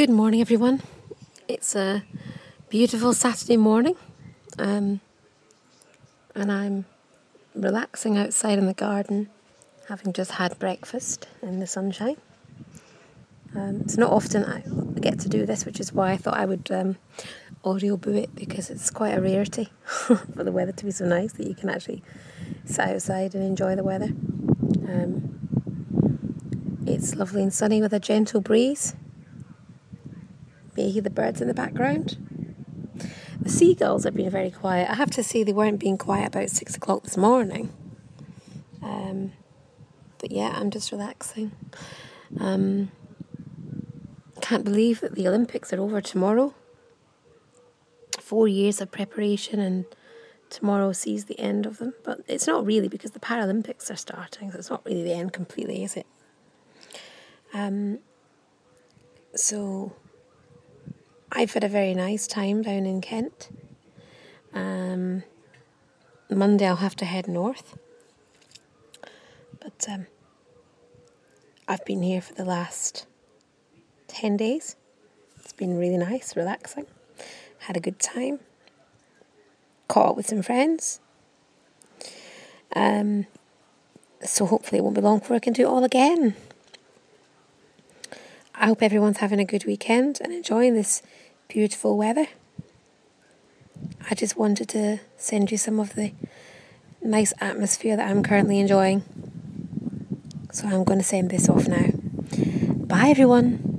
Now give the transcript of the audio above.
Good morning, everyone. It's a beautiful Saturday morning, and I'm relaxing outside in the garden, having just had breakfast in the sunshine. It's not often I get to do this, which is why I thought I would audio boo it, because it's quite a rarity for the weather to be so nice that you can actually sit outside and enjoy the weather. It's lovely and sunny with a gentle breeze. You hear the birds in the background. The seagulls have been very quiet. I have to say they weren't being quiet about 6 o'clock this morning. But yeah, I'm just relaxing. Can't believe that the Olympics are over tomorrow. 4 years of preparation, and tomorrow sees the end of them. But it's not really, because the Paralympics are starting, so it's not really the end completely, is it? So I've had a very nice time down in Kent. Monday I'll have to head north. But I've been here for the last 10 days. It's been really nice, relaxing. Had a good time. Caught up with some friends. So hopefully it won't be long before I can do it all again. I hope everyone's having a good weekend and enjoying this beautiful weather. I just wanted to send you some of the nice atmosphere that I'm currently enjoying. So I'm going to send this off now. Bye, everyone.